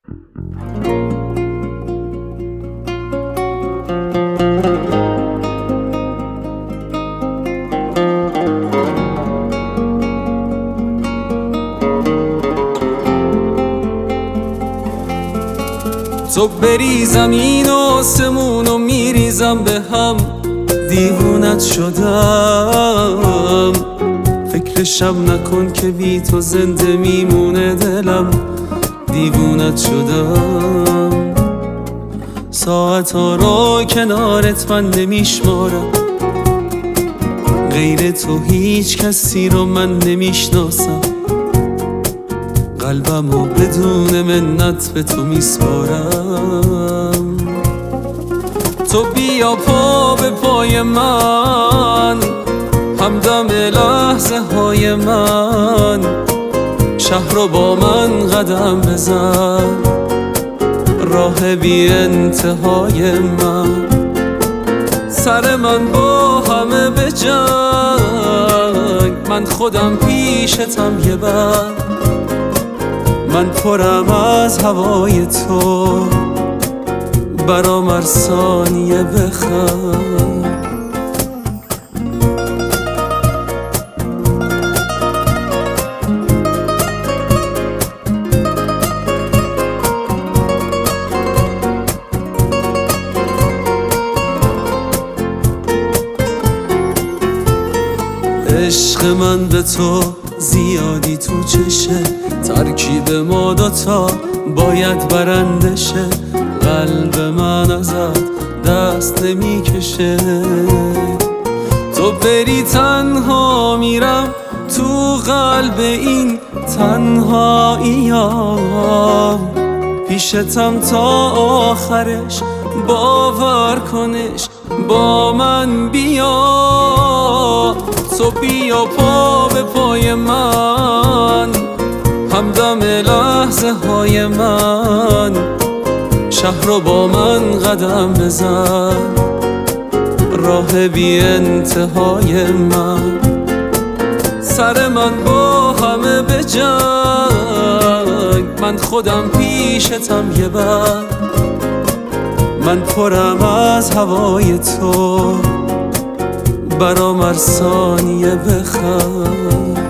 تو بری زمین و آسمون و میریزم به هم، دیوونت شدم. فکرشم نکن که بی تو زنده میمونه دلم، دیوونت شدم. ساعت ها رو کنارت من نمیشمارم، غیر تو هیچ کسی رو من نمیشناسم. قلبمو بدون منت به تو میسپارم. تو بیا پا به پای من، همدم لحظه های من. شهر رو با من قدم بزن، راه بی انتهای من. سر من با همه به جنگ، من خودم پیشتم یه بند. من پرم از هوای تو، برام هر ثانیه بخند. عشق من به تو زیادی تو چشه، ترکیب ما دوتا باید برنده شه. قلب من ازت دست نمیکشه، تو بری تنها میرم تو قلب این تنهاییام. پیشتم تا آخرش، باور کنش با من بیا. تو بیا پا به پای من، همدم لحظه های من. شهر رو با من قدم بزن، راه بی انتهای من. سر من با همه به جنگ، من خودم پیشتم یه بند. من پرم از هوای تو، برام هر ثانیه بخند.